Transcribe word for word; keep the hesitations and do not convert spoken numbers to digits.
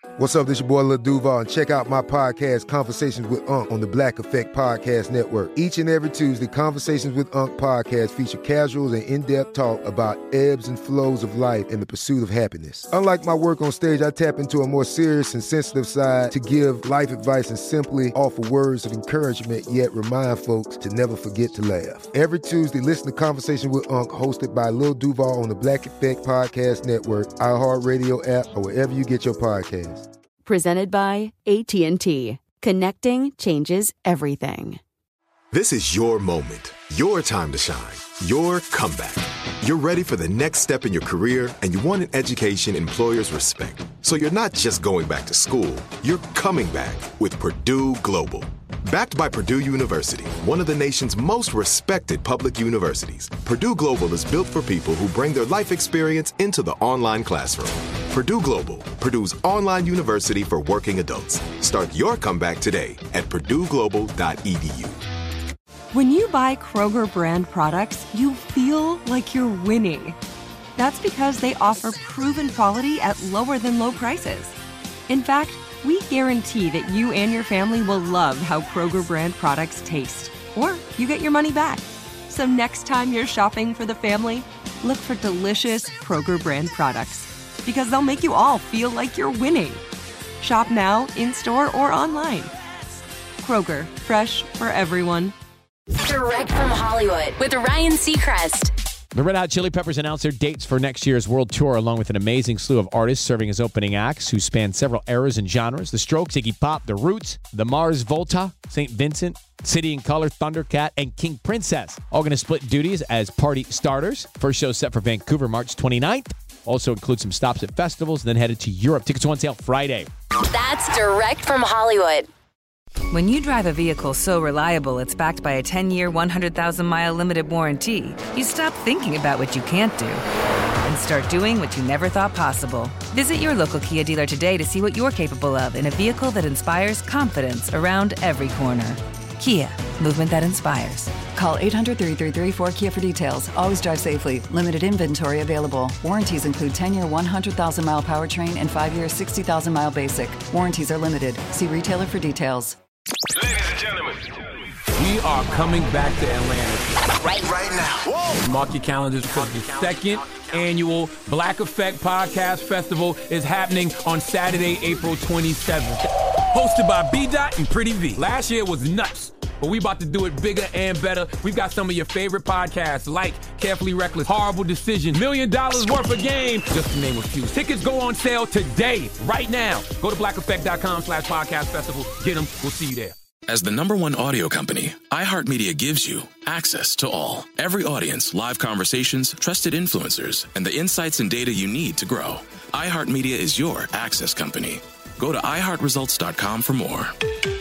What's up, this your boy Lil Duval, and check out my podcast, Conversations with Unc, on the Black Effect Podcast Network. Each and every Tuesday, Conversations with Unc podcast feature casuals and in-depth talk about ebbs and flows of life and the pursuit of happiness. Unlike my work on stage, I tap into a more serious and sensitive side to give life advice and simply offer words of encouragement, yet remind folks to never forget to laugh. Every Tuesday, listen to Conversations with Unc, hosted by Lil Duval on the Black Effect Podcast Network, iHeartRadio app, or wherever you get your podcasts. Presented by A T and T. Connecting changes everything. This is your moment, your time to shine, your comeback. You're ready for the next step in your career, and you want an education employers respect. So you're not just going back to school, you're coming back with Purdue Global. Backed by Purdue University, one of the nation's most respected public universities, Purdue Global is built for people who bring their life experience into the online classroom. Purdue Global, Purdue's online university for working adults. Start your comeback today at purdue global dot e d u. When you buy Kroger brand products, you feel like you're winning. That's because they offer proven quality at lower than low prices. In fact, we guarantee that you and your family will love how Kroger brand products taste, or you get your money back. So next time you're shopping for the family, look for delicious Kroger brand products, because they'll make you all feel like you're winning. Shop now, in-store, or online. Kroger, fresh for everyone. Direct from Hollywood with Ryan Seacrest. The Red Hot Chili Peppers announced their dates for next year's world tour, along with an amazing slew of artists serving as opening acts who span several eras and genres. The Strokes, Iggy Pop, The Roots, The Mars Volta, Saint Vincent, City and Color, Thundercat, and King Princess. All going to split duties as party starters. First show set for Vancouver March twenty-ninth. Also includes some stops at festivals and then headed to Europe. Tickets are on sale Friday. That's Direct from Hollywood. When you drive a vehicle so reliable it's backed by a ten-year, one hundred thousand mile limited warranty, you stop thinking about what you can't do and start doing what you never thought possible. Visit your local Kia dealer today to see what you're capable of in a vehicle that inspires confidence around every corner. Kia, movement that inspires. Call eight hundred, three three three, four Kia for details. Always drive safely. Limited inventory available. Warranties include ten-year, one hundred thousand mile powertrain and five-year, sixty thousand mile basic. Warranties are limited. See retailer for details. Ladies and gentlemen, we are coming back to Atlanta. Right, right now. Whoa. Mark your calendars because the second annual Black Effect Podcast Festival is happening on Saturday, April twenty-seventh. Hosted by B-Dot and Pretty V. Last year was nuts, but we about to do it bigger and better. We've got some of your favorite podcasts like Carefully Reckless, Horrible Decision, Million Dollars Worth of Game, just to name a few. Tickets go on sale today, right now. Go to black effect dot com slash podcast festival. Get them. We'll see you there. As the number one audio company, iHeartMedia gives you access to all. Every audience, live conversations, trusted influencers, and the insights and data you need to grow. iHeartMedia is your access company. Go to i heart results dot com for more.